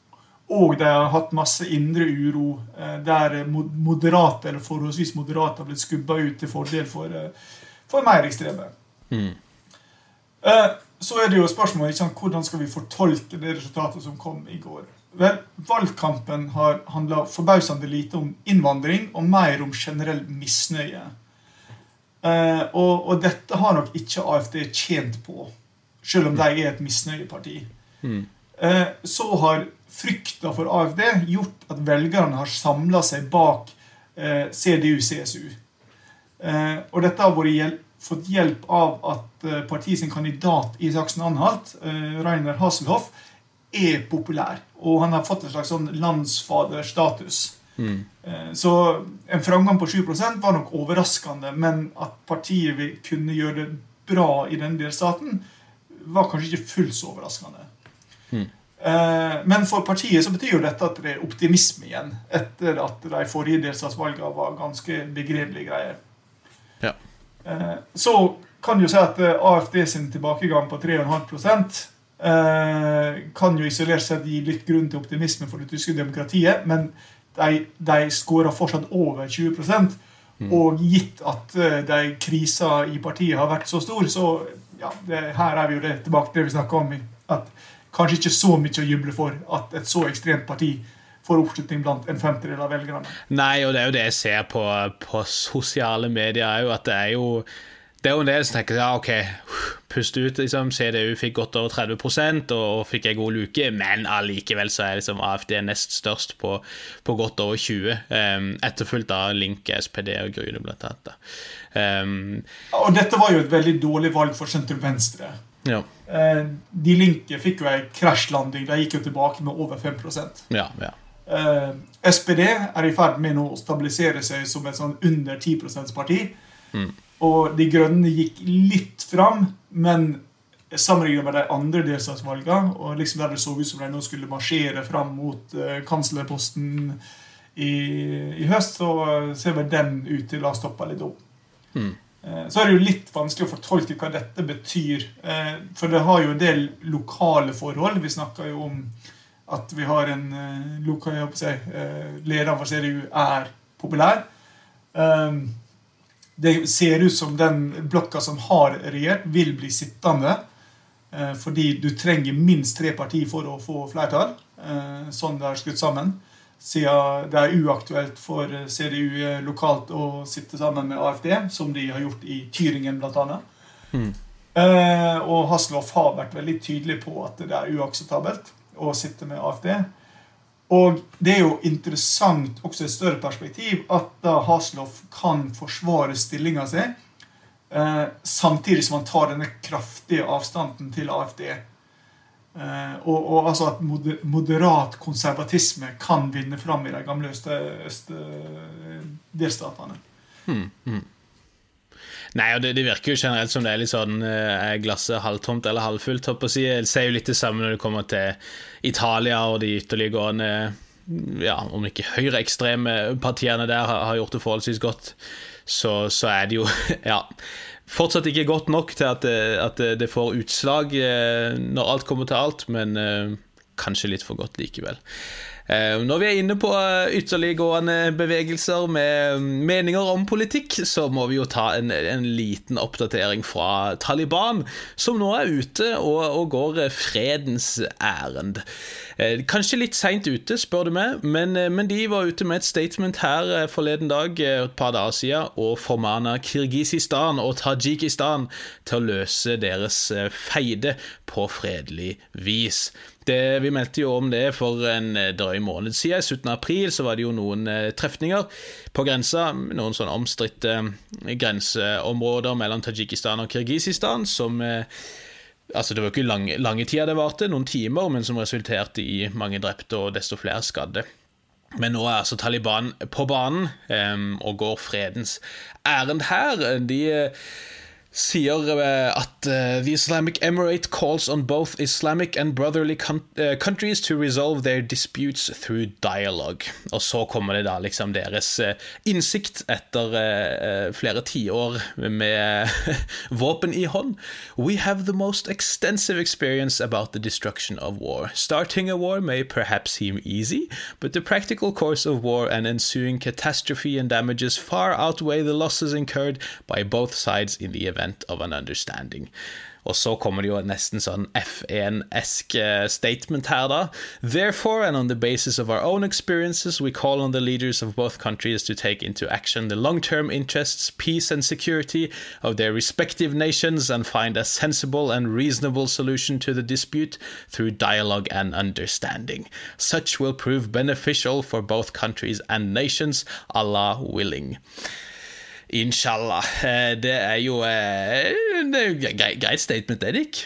og de har hatt masse indre uro der moderate eller forholdsvis moderate har blitt skubbet ut til fordel for, for mer ekstreme. Mm. Så er det jo spørsmålet, ikke sant, hvordan skal vi fortolke det resultatet som kom i går? Vel, valgkampen har handlet forbausende lite om innvandring og mer om generell misnøye. Og, og dette har nok ikke A F D tjent på, selv om de er et misnøyeparti. Mm. Så har frykta for A F D gjort at velgerne har samlet seg bak eh, C D U C S U. Eh, og dette har vært hjel fått hjelp av at eh, partiet sin kandidat i Sachsen-Anhalt, eh, Rainer Haselhoff, er populær. Og han har fått en slags sånn landsfaderstatus. Mm. Eh, så en framgang på sju prosent var nok overraskende, men at partiet vil kunne gjøre det bra i denne delstaten var kanskje ikke fullt så overraskende. Mm. Men for partiet så betyr jo dette at det er optimisme igjen, etter at de forrige delstatsvalgene var ganske begredelige greier. Ja. Så kan jo si at A F D sin tilbakegang på tre komma fem prosent kan jo isolert sett gi litt grunn til optimisme for det tyske demokratiet, men de, de skårer fortsatt over tjue prosent, mm. og gitt at de krisa i partiet har vært så stor, så ja, det, her er vi jo det tilbake til det vi snakket om, at kanskje ikke så mye å juble for at et så ekstremt parti får oppslutning blant en femtedel av velgerne. Nei, og det er jo det jeg ser på, på sosiale medier, er jo at det er jo det er jo en del som tenker, ja, ok, pust ut, liksom, C D U fikk godt over tretti prosent, og, og fikk en god luke, men allikevel så er liksom A F D nest størst på, på godt over tjue, um, etterfulgt av Link, S P D og Grüne blant annet. Um, og dette var jo et veldig dårlig valg for sentrum-venstre. Ja. De Linke fikk jo en krasjlanding, de gikk jo tilbake med over fem prosent. Ja, ja. S P D er i ferd med å stabilisere seg som et sånn under ti prosent parti, mm. og de grønne gikk litt fram, men sammenlignet med de andre delstatsvalgene, og liksom der det så ut som de nå skulle marsjere fram mot uh, kanslerposten i, i høst, så ser vel den ut til å ha stoppet litt opp. Mm. Så er det jo litt vanskelig å fortolke hva dette betyr, for det har jo en del lokale forhold. Vi snakker jo om at vi har en lokal, jeg håper å si, lederen for C D U er populær. Det ser ut som den blokka som har regjert vil bli sittende, fordi du trenger minst tre partier for å få flertall, sånn det er skutt sammen, siden det er uaktuelt for C D U lokalt å sitte sammen med A F D, som de har gjort i Thüringen blant annet. Mm. Og Hasselhoff har vært veldig tydelig på at det er uakseptabelt å sitte med A F D. Og det er jo interessant, også i et større perspektiv, at da Hasselhoff kan forsvare stillingen sin, Eh, samtidig som man tar denne kraftige avstanden til A F D. Eh, og, og altså at moder, moderat konservatisme kan vinne fram i de gamle øst-delstatene. Hmm, hmm. Nei, og det, det virker jo generelt som det er litt sånn eh, glasset halvtomt eller halvfullt, håper jeg å si. Det ser jo litt det samme når det kommer til Italia og de ytterliggående, ja, om ikke høyreekstreme partiene der har, har gjort det forholdsvis godt. Så, så er det jo ja, fortsatt ikke godt nok til at det, at det får utslag når alt kommer til alt, men eh, kanskje litt for godt likevel. Eh, når vi er inne på ytterliggående bevegelser med meninger om politikk, så må vi jo ta en, en liten oppdatering fra Taliban, som nå er ute og, og går fredens ærend. Eh, kanskje litt sent ute, spør du meg, men, men de var ute med et statement her forleden dag, et par dager siden, og formana Kirgisistan og Tajikistan til å løse deres feide på fredelig vis. Det, vi meldte jo om det for en drøy måned siden. syttende april så var det jo noen eh, trefninger på grensa, noen sånne omstridte eh, grenseområder mellom Tajikistan og Kirgisistan, som eh, altså det var ikke lange, lange tider det varte, noen timer, men som resulterte i mange drepte og desto flere skadde. Men nå er altså Taliban på banen eh, og går fredens ærend her. De eh, sier at uh, the Islamic Emirate calls on both Islamic and brotherly con- uh, countries to resolve their disputes through dialogue. Og så kommer det da liksom deres uh, innsikt etter uh, flere tiår med våpen i hånd. We have the most extensive experience about the destruction of war. Starting a war may perhaps seem easy, but the practical course of war and ensuing catastrophe and damages far outweigh the losses incurred by both sides in the event of an understanding. Og så kommer det jo nesten sånn F one-esk statement her da. Therefore, and on the basis of our own experiences, we call on the leaders of both countries to take into action the long-term interests, peace and security of their respective nations and find a sensible and reasonable solution to the dispute through dialogue and understanding. Such will prove beneficial for both countries and nations, Allah willing. Inshallah. Det er jo det er jo greit statement, Edik.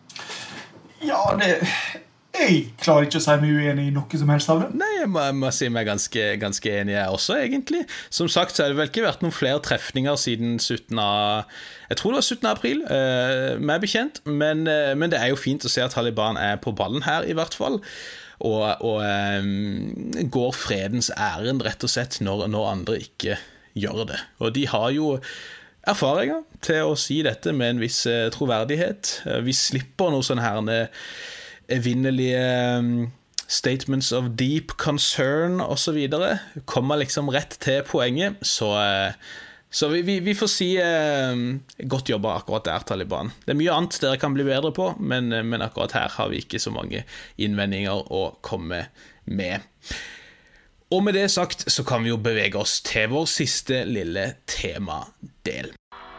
Ja, det jeg klarer ikke å si meg uenig i noe som helst av det. Nei, jeg må, jeg må si meg ganske, ganske enig jeg også, egentlig. Som sagt, så har det vel ikke vært noen flere trefninger siden syttende jeg tror det var syttende april, uh, med bekjent, men, uh, men det er jo fint å se at Taliban er på ballen her, i hvert fall. Og, og um, går fredens ærend, rett og slett, når, når andre ikke gjør det. Og de har jo erfaringer til å si dette med en viss eh, troverdighet. Vi slipper noen sånne herne evinnelige um, statements of deep concern og så videre. Kommer liksom rett til poenget, så, eh, så vi, vi, vi får si eh, godt jobba akkurat der, Taliban. Det er mye annet dere kan bli bedre på, men, men akkurat her har vi ikke så mange innvendinger å komme med. Og med det sagt så kan vi jo bevege oss til vår siste lille temadel.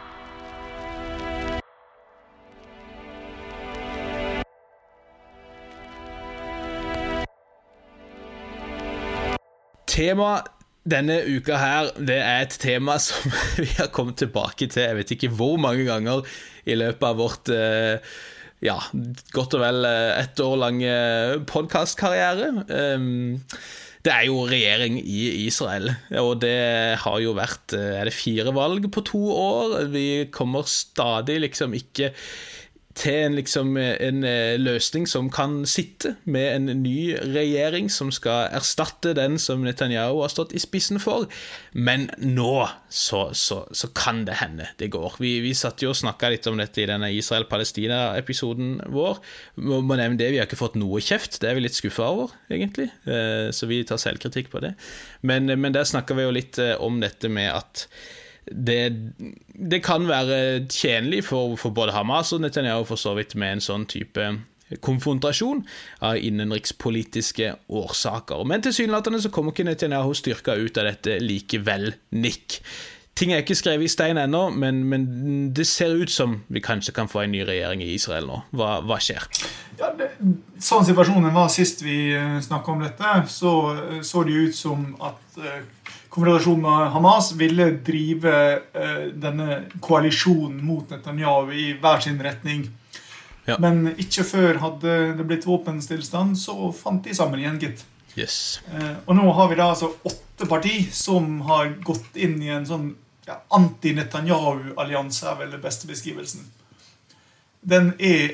Tema denne uka her, det er et tema som vi har kommet tilbake til, jeg vet ikke hvor mange ganger i løpet av vårt ja, godt og vel ett år lang podcastkarriere. Um, Det er jo regjering i Israel, og det har jo vært, er det fire valg på to år? Vi kommer stadig liksom ikke til en, liksom, en løsning som kan sitte med en ny regjering som skal erstatte den som Netanyahu har stått i spissen for. Men nå så, så, så kan det hende det går. Vi, vi satt jo og snakket litt om dette i denne Israel-Palestina-episoden vår. Må, må nevne det, vi har ikke fått noe kjeft. Det er vi litt skuffet over, egentlig. Så vi tar selvkritikk på det. Men, men der snakker vi jo litt om dette med at Det, det kan være tjenlig for, for både Hamas og Netanyahu for så vidt med en sånn type konfrontasjon av innenrikspolitiske årsaker. Men tilsynelatende så kommer ikke Netanyahu styrket ut av dette likevel, Nick. Ting er ikke skrevet i stein ennå, men, men det ser ut som vi kanskje kan få en ny regjering i Israel nå. Hva, hva skjer? Ja, det, sånn situasjonen var sist vi snakket om dette, så så det ut som at konfrontasjonen med Hamas ville drive uh, denne koalisjonen mot Netanyahu i hver sin retning. Ja. Men ikke før hadde det blitt våpenstillstand, så fant de sammen igjen, gitt. Yes. Uh, og nå har vi da altså åtte parti som har gått inn i en sånn ja, anti-Netanyahu-allianse, er vel det beste beskrivelsen. Den er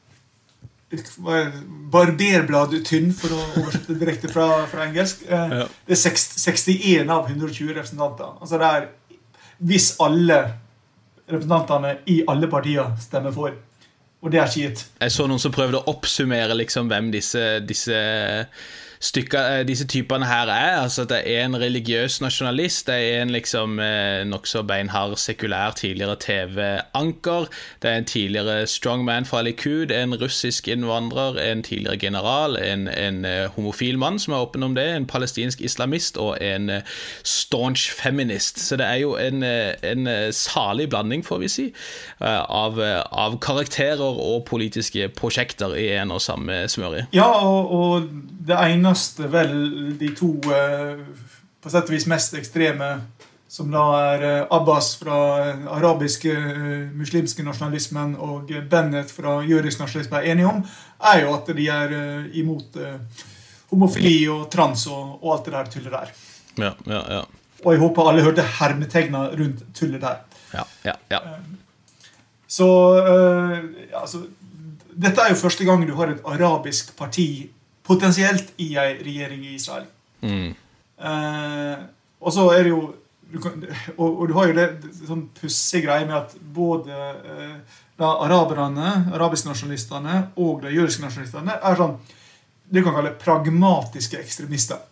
barberblad tynn, for å oversette direkte fra, fra engelsk. Eh, ja. Det er sekstien av hundre og tjue representanter. Altså det er, hvis alle representantene i alle partier stemmer for, og det er ikke gitt. Jeg så noen som prøvde å oppsummere liksom hvem disse, disse stykker, disse typerne her er. Altså det er en religiøs nasjonalist, det er en liksom nok så beinhard sekulær tidligere T V-anker, det er en tidligere strongman fra Likud, en russisk innvandrer, en tidligere general, en, en homofil mann som er åpen om det, en palestinsk islamist og en staunch feminist. Så det er jo en, en salig blanding, får vi si, av, av karakterer og politiske prosjekter i en og samme smørje. Ja, og, og det ene vel de to på sett og vis mest ekstreme, som da er Abbas fra arabiske muslimske nasjonalismen og Bennett fra jødisk nasjonalisme er enige om, er jo at de er imot homofili og trans og, og alt det der tullet der. Ja, ja, ja. Og jeg håper alle hørte hermetegner rundt tullet der. Ja, ja, ja. Så, ja, så dette er jo første gang du har et arabisk parti potensielt i en regjering i Israel. Mm. Eh, og så er det jo du kan, og, og du har jo det, det sånn pussig greie med at både eh, da araberne, arabiske nasjonalistene og de jødiske nasjonalistene er sånn, det kan kalle pragmatiske ekstremister.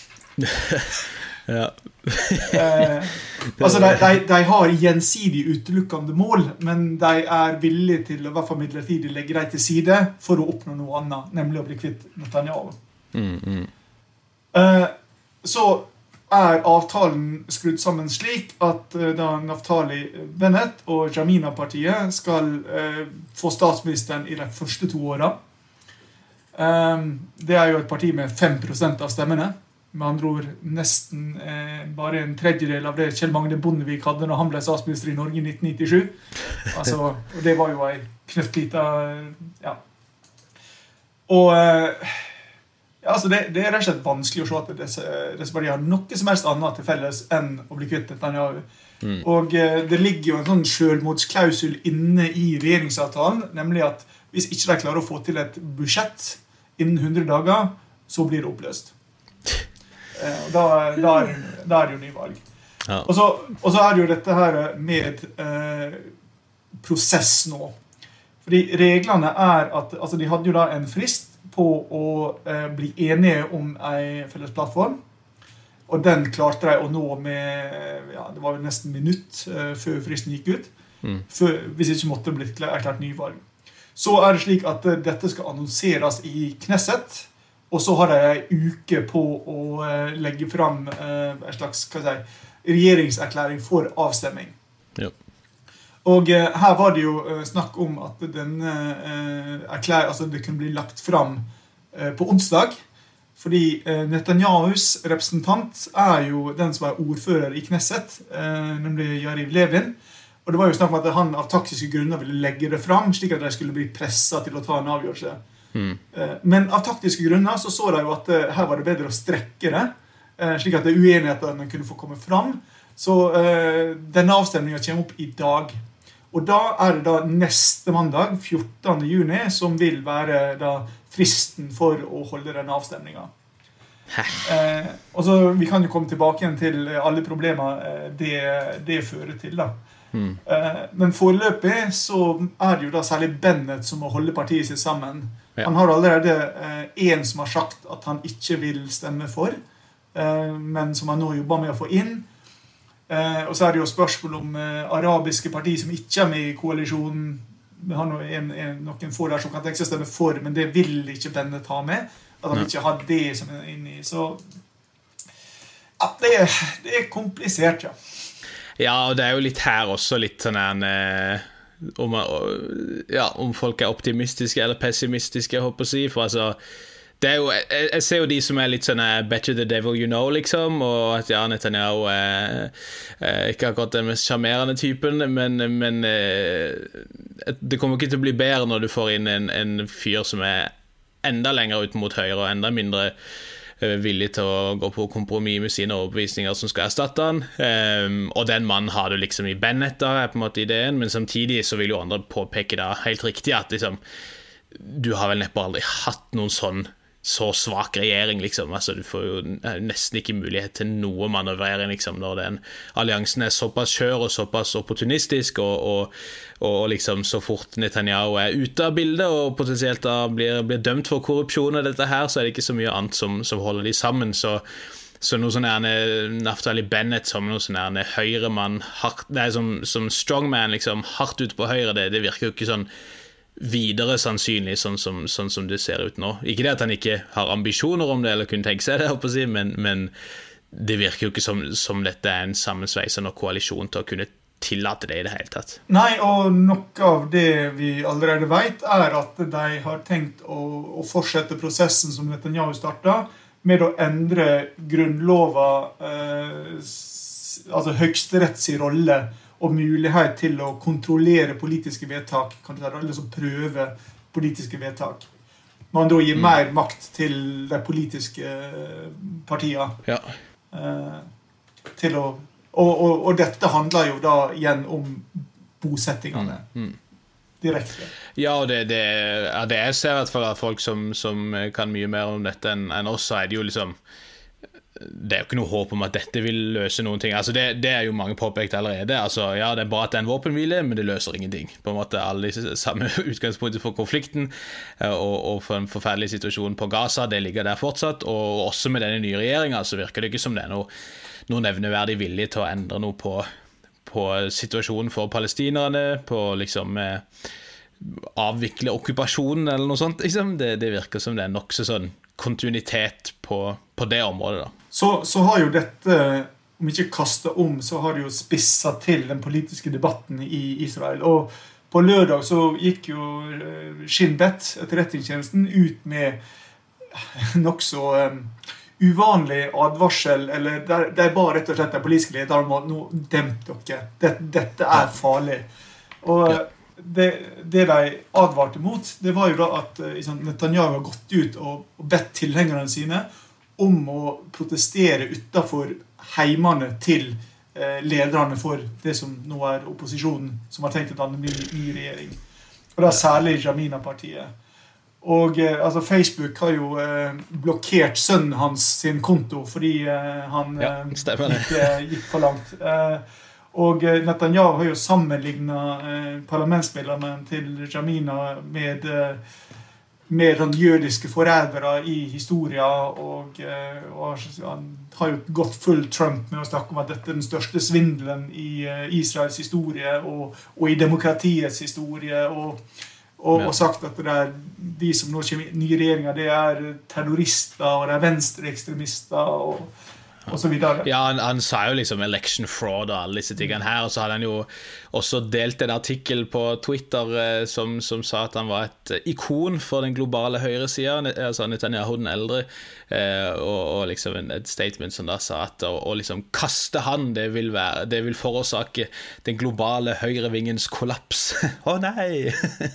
Ja. eh, altså de, de, de har gjensidig utelukkende mål, men de er villige til å i hvert fall midlertidig legge dem til side for å oppnå noe annet, nemlig å bli kvitt Netanyahu. Mm, mm. Eh, så er avtalen skrudd sammen slik at eh, da Naftali Bennett og Jamina-partiet skal eh, få statsministeren i de første to årene. Eh, det er jo et parti med fem prosent av stemmene. Med andre ord nesten eh, bare en tredjedel av det Kjell Magne Bondevik hadde når han ble statsminister i Norge i nitten nittisju. Altså, og det var jo en knøttlita, ja. Og eh, ja, altså det, det er rett og slett vanskelig å se at disse, disse partiene har noe som helst annet til felles enn å bli kvitt Netanyahu. Mm. Og eh, det ligger jo en sånn selvmordsklausul inne i regjeringsavtalen, nemlig at hvis ikke de klarer å få til et budsjett innen hundre dager, så blir det oppløst. Da, da, er, da er det jo ny valg. Ja. Og, så, og så er det jo dette her med eh, prosess nå. Fordi reglene er at altså de hadde jo da en frist på å eh, bli enige om en felles plattform. Og den klarte de å nå med, ja, det var jo nesten minutt eh, før fristen gikk ut. Mm. Før, hvis ikke måtte det blitt erklært ny valg. Så er det slik at uh, dette skal annonseres i Knesset. Og så har de en uke på å uh, legge fram uh, en slags hva skal jeg si, regjeringserklæring for avstemming. Ja. Og uh, her var det jo uh, snakk om at denne uh, erklær, altså det kunne bli lagt fram uh, på onsdag. Fordi uh, Netanyahus representant er jo den som er ordfører i Knesset, uh, nemlig Yariv Levin. Og det var jo snakk om at han av taktiske grunner ville legge det fram, slik at de skulle bli presset til å ta en avgjørelse. Mm. Men av taktiske grunner så så de jo at her var det bedre å strekke det, slik at uenighetene kunne få komme fram. Så denne avstemningen kommer opp i dag. Og da er det da neste mandag, fjortende juni, som vil være da fristen for å holde denne avstemningen. Eh, og så vi kan jo komme tilbake igjen til alle problemer eh, det, det fører til da. Mm. Eh, men foreløpig så er det jo da særlig Bennett som må holde partiet sitt sammen. Ja. Han har allerede eh, en som har sagt at han ikke vil stemme for, eh, men som han nå jobber med å få inn. Eh, og så er det jo spørsmål om eh, arabiske partier som ikke er med i koalisjonen. Vi har noen, en, noen få der som kan tenke seg stemme for, men det vil ikke Bennett ha med. At han ikke har det som er inne i. Så ja, det, er, det er komplisert, ja. Ja, og det er jo litt her også litt sånn en, eh, om, ja, om folk er optimistiske eller pessimistiske, jeg håper å si, for altså, det er jo, jeg, jeg ser jo de som er litt sånn better the devil you know, liksom, og at ja, Netanyahu er, er ikke akkurat den mest charmerende typen, men, men eh, det kommer ikke til å bli bedre når du får inn en, en fyr som er enda lenger ut mot høyre og enda mindre uh, villig til å gå på kompromiss med sine overbevisninger som skal erstatte han. Um, og den mannen har du liksom i Bennett da, er på en måte ideen, men samtidig så vil jo andre påpeke da helt riktig at liksom, du har vel neppe aldri hatt noen sånn så svak regjering, liksom. Altså, du får jo nesten ikke mulighet til noe manøvrering, liksom, når den alliansen er såpass skjør og såpass opportunistisk, og, og, og liksom så fort Netanyahu er ute av bildet, og potensielt da blir, blir dømt for korrupsjon og dette her, så er det ikke så mye annet som, som holder de sammen, så Så noe sånn er Naftali Bennett som noe sånn er høyremann, hardt, nei, som, som strongman, liksom, hardt ut på høyre, det, det virker jo ikke sånn videre sannsynlig sånn som, sånn som det ser ut nå. Ikke det at han ikke har ambisjoner om det, eller kunne tenke seg det, si, men, men det virker jo ikke som, som dette er en sammensveisende koalisjon til å kunne tillate det i det hele tatt. Nei, og noe av det vi allerede vet er at de har tenkt å, å fortsette prosessen som Netanyahu startet, med å endre grunnlova, eh, altså høyesteretts rolle, og mulighet til å kontrollere politiske vedtak, kan du si, eller så prøve politiske vedtak. Man da gir mm. mer makt til de politiske partiene. Ja. Eh, til å, og, og, og dette handler jo da igjen om bosettingene. Mm. Mm. Direkte. Ja, og det, det, ja, det jeg ser i hvert fall av folk som, som kan mye mer om dette enn, enn oss, så er det jo liksom det er jo ikke noe håp om at dette vil løse noen ting. Altså det, det er jo mange påpekt allerede. Altså, ja, det er bra at det er en våpenhvile, men det løser ingenting. På en måte alle de samme utgangspunkter for konflikten og, og for en forferdelig situasjon på Gaza, det ligger der fortsatt. Og også med denne nye regjeringen så virker det ikke som det er noe, noe nevneverdig vilje til å endre noe på, på situasjonen for palestinerne, på liksom eh, avvikle okkupasjonen eller noe sånt. Liksom. Det, det virker som det er nok så sånn kontinuitet på, på det området da. Så, så har jo dette, om ikke kastet om, så har det jo spisset til den politiske debatten i Israel. Og på lørdag så gikk jo Shin Bet, etterretningstjenesten, ut med nok så um, uvanlig advarsel, eller der, der bare rett og slett den politiske lederen må, nå demp dere, dette, dette er farlig. Og ja. det, det de advarte mot, det var jo da at liksom, Netanyahu har gått ut og, og bedt tilhengerne sine om å protestere utenfor heimene til eh, lederne for det som nå er opposisjonen, som har tenkt å danne ny, ny regjering. Og da særlig Jamina-partiet. Og eh, altså, Facebook har jo eh, blokkert sønnen hans sin konto, fordi eh, han ja, gikk, eh, gikk for langt. Eh, og Netanyahu har jo sammenlignet eh, parlamentsmedlemmene til Jamina med eh, med den jødiske foreldre i historia, og, og han har jo gått full Trump med å snakke om at dette er den største svindelen i Israels historie, og, og i demokratiets historie, og, og, og sagt at det er de som nå kommer i nye regjeringer, det er terrorister, og det er venstreekstremister, og og så videre. Ja, han, han sa jo liksom election fraud og alle disse tingene her, og så hadde han jo også delt en artikkel på Twitter eh, som, som sa at han var et ikon for den globale høyresiden, altså Netanyahu den eldre, eh, og, og liksom en, et statement som da sa at å, å liksom kaste han, det vil, være, det vil forårsake den globale høyrevingens kollaps. Å oh, nei!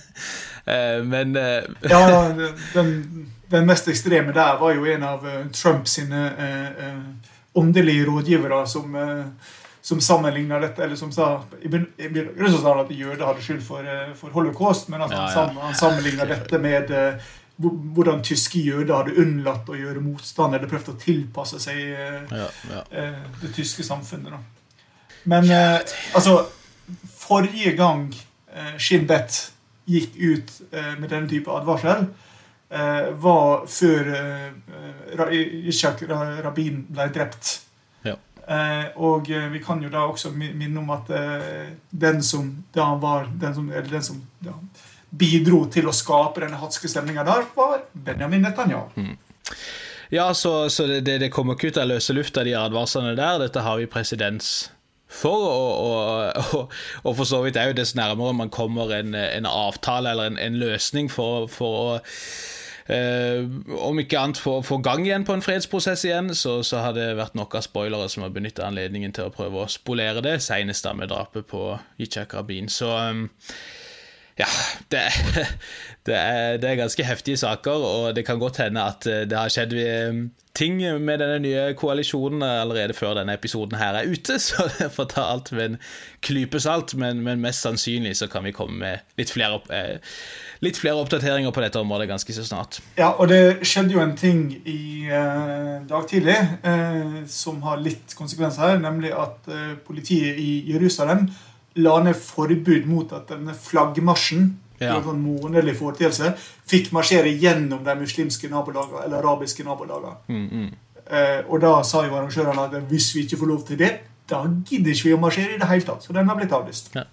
eh, men... Eh, ja, den, den mest ekstreme der var jo en av uh, Trump sine uh, uh, åndelige rådgivere som, uh, som sammenligner dette, eller som sa, i begynnelsen sa han at jøder hadde skyld for, for holocaust, men altså, ja, ja. Han, han sammenligner dette med uh, hvordan tyske jøder hadde unnlatt å gjøre motstand, eller prøvd å tilpasse seg uh, ja, ja. Uh, det tyske samfunnet. Da. Men uh, altså, forrige gang uh, Shin Bet gikk ut uh, med denne type advarsel, uh, var før uh, Yitzhak Rabin ble drept. Eh, og eh, vi kan jo da også minne om at eh, den som da var den som, eller den som da, bidro til å skape denne hatske stemningen der var Benjamin Netanyahu. Mm. Ja, så, så det, det kommer ikke ut av løse luft av de advarslene der. Dette har vi presedens for, og, og, og, og for så vidt er jo dess nærmere man kommer en, en avtale eller en, en løsning for, for å Uh, om ikke annet få, få gang igjen på en fredsprosess igjen, så, så har det vært nok av spoilere som har benyttet anledningen til å prøve å spolere det, senest da med drapet på Yitzhak Rabin. Så um, ja, det, det, er, det er ganske heftige saker, og det kan godt hende at det har skjedd ting med denne nye koalisjonen allerede før denne episoden her er ute, så det får ta alt med en klype salt, men, men mest sannsynlig så kan vi komme med litt flere opp, eh, litt flere oppdateringer på dette området ganske så snart. Ja, og det skjedde jo en ting i eh, dag tidlig eh, som har litt konsekvenser her, nemlig at eh, politiet i Jerusalem la ned forbud mot at denne flaggmarsjen, ja. En månedlig foreteelse, fikk marsjere gjennom de muslimske nabolagene, eller arabiske nabolagene. Mm, mm. Eh, og da sa jo arrangørene at hvis vi ikke får lov til det, da gidder ikke vi å marsjere i det hele tatt, så den har blitt avlyst. Ja.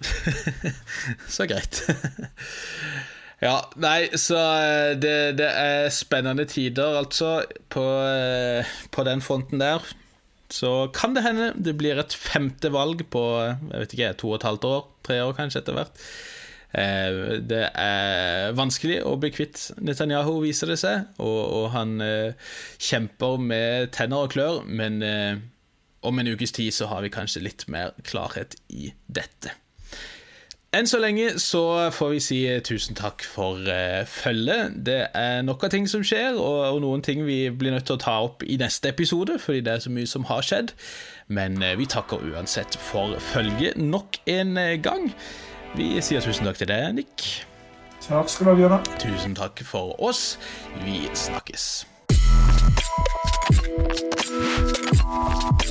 Så greit. Ja, nei, så det, det er spennende tider, altså, på, på den fronten der. Så kan det hende det blir et femte valg på, jeg vet ikke, to og et halvt år, tre år kanskje etter hvert. Det er vanskelig å bli kvitt Netanyahu, viser det seg, og, og han kjemper med tenner og klør, men om en ukes tid så har vi kanskje litt mer klarhet i dette. Enn så lenge så får vi si tusen takk for uh, følget. Det er nok av ting som skjer, og, og noen ting vi blir nødt til å ta opp i neste episode, fordi det er så mye som har skjedd. Men uh, vi takker uansett for følget nok en uh, gang. Vi sier tusen takk til deg, Nick. Takk skal du ha, Bjørn. Tusen takk for oss. Vi snakkes.